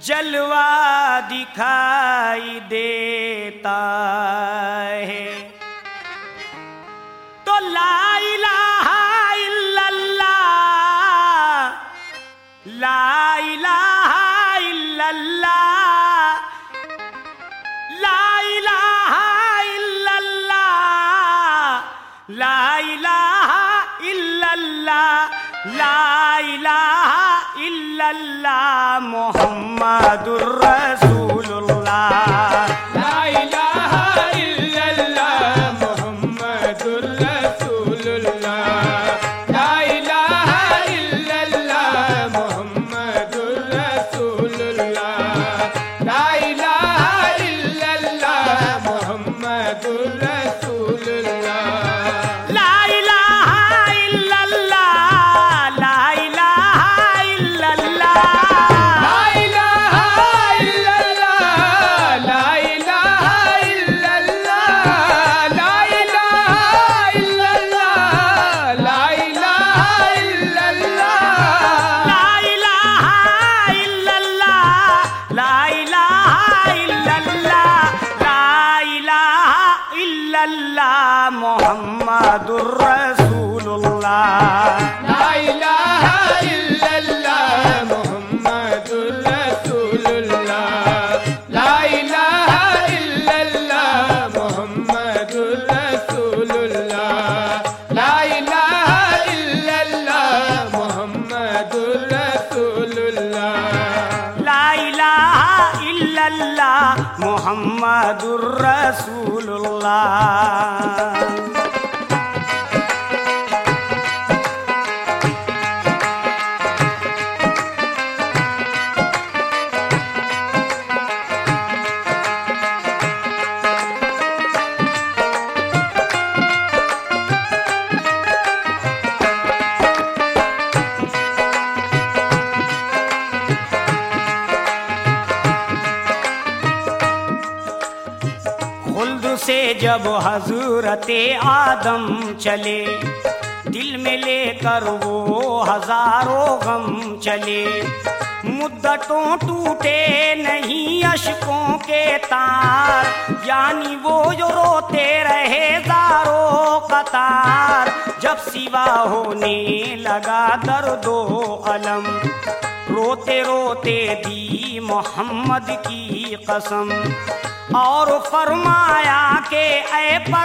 जलवा दिखाई देता है। तो ला इलाहा इल्लल्लाह, ला इलाहा इल्लल्लाह, ला इलाहा इल्लल्लाह, ला इलाहा इल्लल्लाह, ला इलाहा इल्लल्लाह मुहम्मदुर रसूलुल्लाह। ला इलाहा इल्लल्लाह मुहम्मदुर रसूलुल्लाह। ला इलाहा इल्लल्लाह मुहम्मदुर रसूलुल्लाह। ला इलाहा इल्लल्लाह मुहम्मदुर रसूलुल्लाह। ला इलाहा इल्लल्लाह, ला इलाहा इल्लल्लाह, ला इलाहा इल्लल्लाह, ला इलाहा इल्लल्लाह, ला इलाहा इल्लल्लाह, ला इलाहा इल्लल्लाह, ला इलाहा इल्लल्लाह, ला इलाहा इल्लल्लाह, ला इलाहा इल्लल्लाह मुहम्मदुर रसूलुल्लाह। ला इलाहा इल्लल्लाह मुहम्मदुर रसूलुल्लाह। ला इलाहा इल्लल्लाह मुहम्मदुर रसूलुल्लाह। ला इलाहा इल्लल्लाह मुहम्मदुर रसूलुल्लाह। ला इलाहा इल्लल्लाह मुहम्मदुर रसूलुल्लाह। खुल्द से जब हजरते आदम चले, दिल में लेकर वो हजारों गम चले। मुद्दतों टूटे नहीं अशकों के तार, यानी वो जो रोते रहे ज़ारो कतार। जब सिवा होने लगा दर्दो अलम, रोते रोते दी मोहम्मद की कसम, और फरमाया के ऐ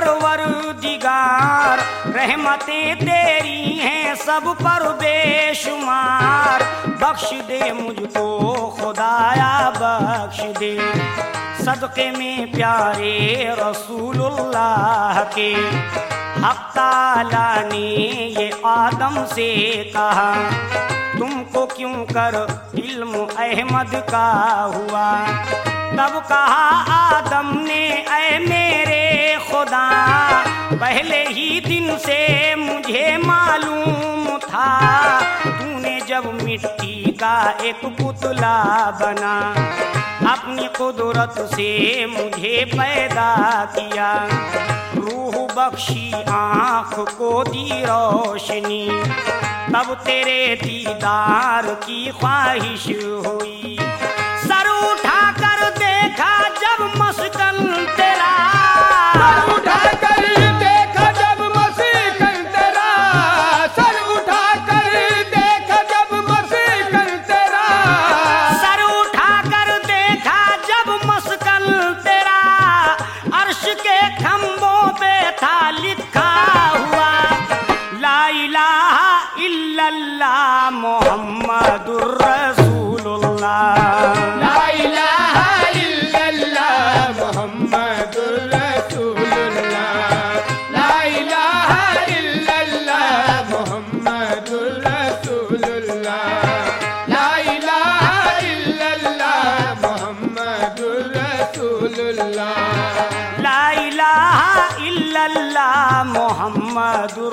परवरदिगार, रहमतें तेरी हैं सब पर बेशुमार। बख्श दे मुझको खुदाया बख्श दे, सदक़े में प्यारे रसूलुल्लाह के। हक़ ताला ने ये आदम से कहा, तुमको क्यों कर इल्म अहमद का हुआ। तब कहा आदम ने, ऐ मेरे खुदा, पहले ही दिन से मुझे मालूम था। तूने जब मिट्टी का एक पुतला बना, अपनी कुदरत से मुझे पैदा किया। रूह बख्शी आँख को दी रोशनी, तब तेरे दीदार की ख्वाहिश हुई। सर उठा कर देखा जब मस्कन तेरा, सर उठा कर देखा जब मस्कन तेरा, सर उठा कर देखा जब मस्कन तेरा, सर उठा कर देखा जब मस्कन तेरा। अर्श के खम्भों पे था लिखा हुआ, ला इलाहा इल्लल्लाह मुहम्मदुर रसूलुल्लाह। ला इलाहा इल्लल्लाह मुहम्मदुर रसूलुल्लाह। ला इलाहा इल्लल्लाह मुहम्मदुर रसूलुल्लाह। ला इलाहा इल्लल्लाह मुहम्मदुर रसूलुल्लाह। ला इलाहा इल्लल्लाह मुहम्मदुर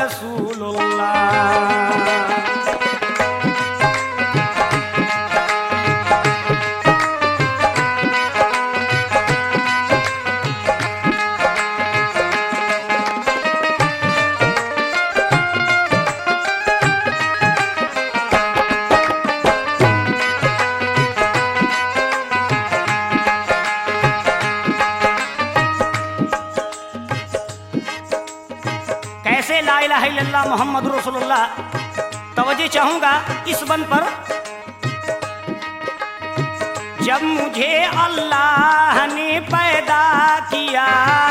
रसूलुल्लाह। इलाहा इल्लल्लाह मोहम्मद रसूलुल्लाह। तवज्जो चाहूंगा इस बंद पर। जब मुझे अल्लाह ने पैदा किया,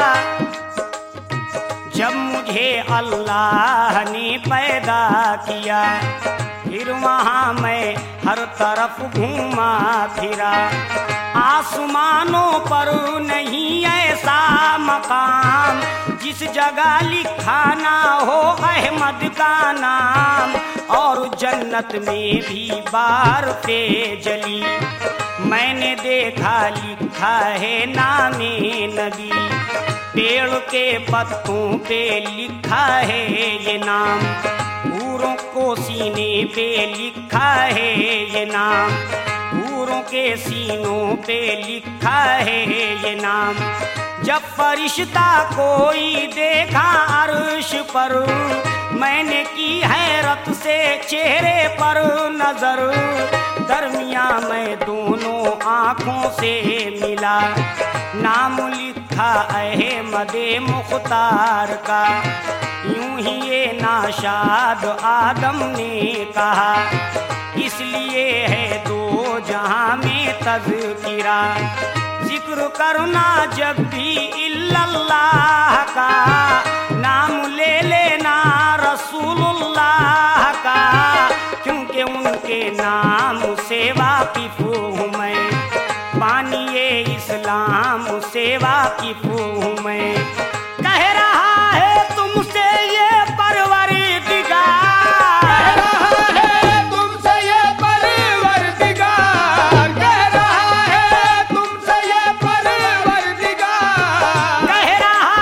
जब मुझे अल्लाह ने पैदा किया, फिर वहाँ मैं हर तरफ घूमा फिरा। आसमानों पर नहीं ऐसा मकाम जिस जगह लिखा ना हो अहमद का नाम, और जन्नत में भी बार पे जली मैंने देखा लिखा है नामे नबी। पेड़ के पत्तों पे लिखा है ये नाम, हूरों को सीने पे लिखा है ये नाम, हूरों के सीनों पे लिखा है ये नाम। जब फरिश्ता कोई देखा अर्श पर, मैंने की हैरत से चेहरे पर नजर। दरमिया मैं दोनों आँखों से मिला, नाम लिखा अहमदे मुख्तार का। यूं ही ये नाशाद आदम ने कहा, इसलिए है दो जहां में तज़किरा। जिक्र करना जब भी इल्लल्लाह का, नाम ले लेना रसूलुल्लाह का, क्योंकि उनके नाम से वाकिफ हूँ मैं, मानिए इस्लाम से वाकिफ हूँ मैं। कह रहा है तुमसे ये परवरदिगार, कह रहा है तुमसे ये परवरदिगार, कह रहा है तुमसे ये परवरदिगार, कह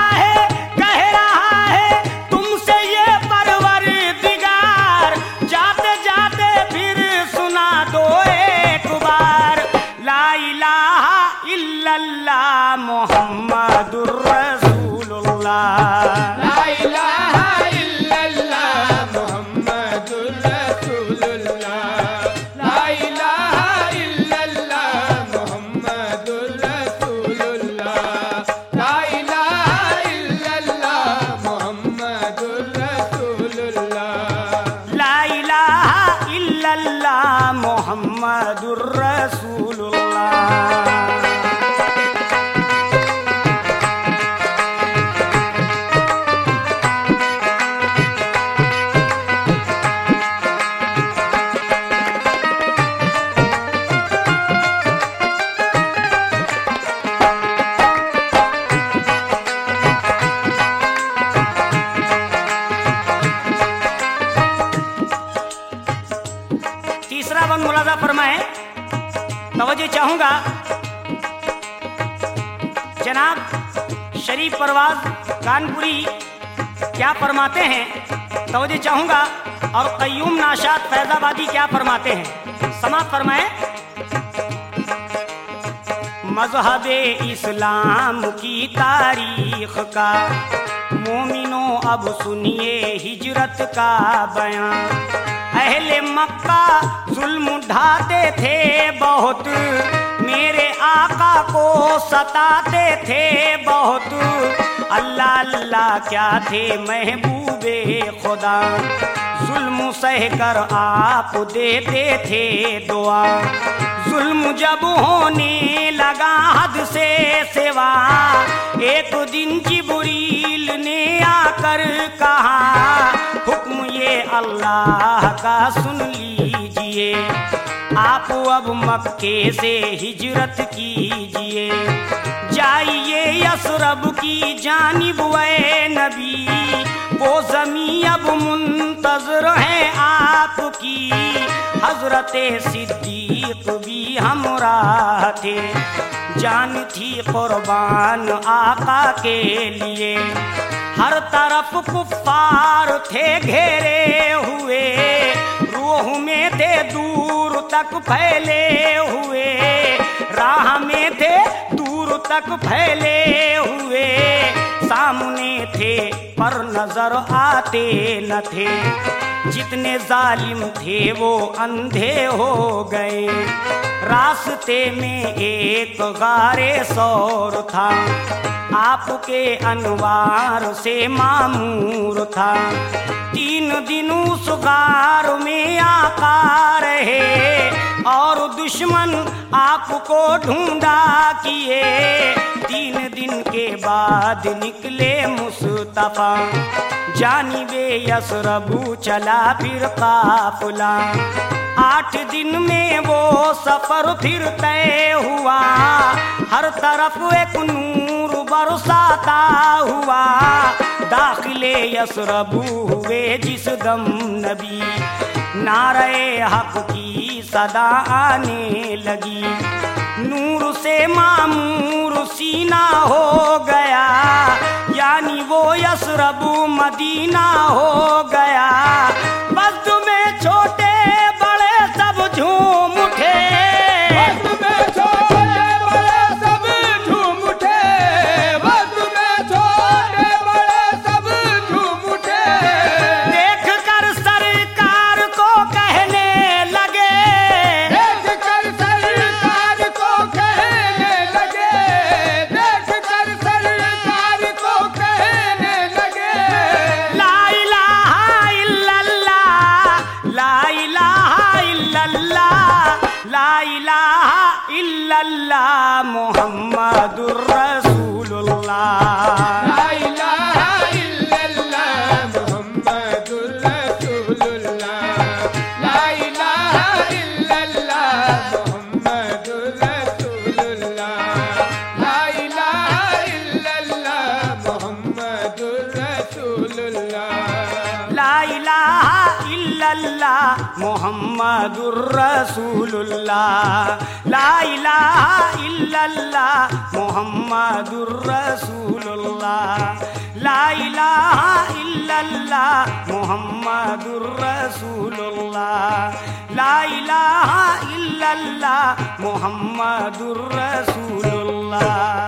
रहा है तुमसे ये परवरदिगार। जाते जाते फिर सुना दो एक बार, ला इलाहा इल्लल्लाह मोहम्मदुर रसूलुल्लाह। ला इलाहा इल्लल्लाह मुहम्मदुर रसूलुल्लाह, ला इलाहा इल्लल्लाह मुहम्मदुर रसूलुल्लाह, ला इलाहा इल्लल्लाह मुहम्मदुर रसूलुल्लाह, ला इलाहा इल्लल्लाह मोहम्मदुर रसूलुल्लाह। तीसरा बंद मुलाजा फरमाए। तवज्जो चाहूंगा जनाब शरीफ परवाज कानपुरी क्या फरमाते हैं, तवज्जो चाहूंगा। और कय्यूम नाशाद फैजाबादी क्या फरमाते हैं, समात फरमाए। मज़हबे इस्लाम की तारीख का मोमिनो अब सुनिए हिजरत का बयान। अहले मक्का जुल्म ढाते थे बहुत, मेरे आका को सताते थे बहुत। अल्लाह अल्लाह क्या थे महबूबे खुदा, जुल्म सह कर आप देते थे दुआ। जुल्म जब होने लगा हद से सिवा, एक दिन जिब्रील ने आकर कहा, हुक्म ये अल्लाह का सुन लीजिए, आप अब मक्के से हिजरत कीजिए। जाइए यसरब की जानिब ए नबी, वो ज़मीं अब मुंतज़र है आपकी। हज़रते सिद्दीक़ भी हमराह थे, जान थी कुर्बान आका के लिए। हर तरफ कुफ्फार थे घेरे हुए, रूह में थे दूर तक फैले हुए, राह में थे दूर तक फैले हुए। सामने थे पर नजर आते न थे, जितने जालिम थे वो अंधे हो गए। रास्ते में एक गारे सौर था, आपके अनवार से मामूर था। 3 दिन उस गार में आका रहे और दुश्मन आपको ढूंढा किए। 3 दिन के बाद निकले मुस्तफा, जानिबे यसरबू चला फिर काफिला। 8 दिन में वो सफर फिर तय हुआ, हर तरफ एक नूर बरसाता हुआ। दाखिले यसरबू हुए जिस दम नबी, नारे हक की सदा आने लगी। नूर से मामूर सीना हो गया, यानी वो यसरबू मदीना हो गया। बस तुम्हें छोटे बड़े सब झूम उठे, बस में छोटे बड़े सब झूम उठे, बस में छोटे बड़े सब झूम उठे। देख कर सरकार को कहने लगे, देख कर सरकार को कहने लगे, देख कर सरकार को कहने लगे। ला इलाहा इल्लल्लाह, ला इलाहा इल्लल्लाह, ला इलाहा इल्लल्लाह मुहम्मदुर रसूलुल्लाह। ला इलाहा इल्लल्लाह मुहम्मदुर रसूलुल्लाह, ला इलाहा इल्लल्लाह मुहम्मदुर रसूलुल्लाह, ला इलाहा इल्लल्लाह मुहम्मदुर रसूलुल्लाह। ला इलाहा इल्लल्लाह मुहम्मदुर रसूलुल्लाह, ला इलाहा इल्लल्लाह मुहम्मदुर रसूलुल्लाह, ला इलाहा इल्लल्लाह मुहम्मदुर रसूलुल्लाह, ला इलाहा इल्लल्लाह मुहम्मदुर रसूलुल्लाह।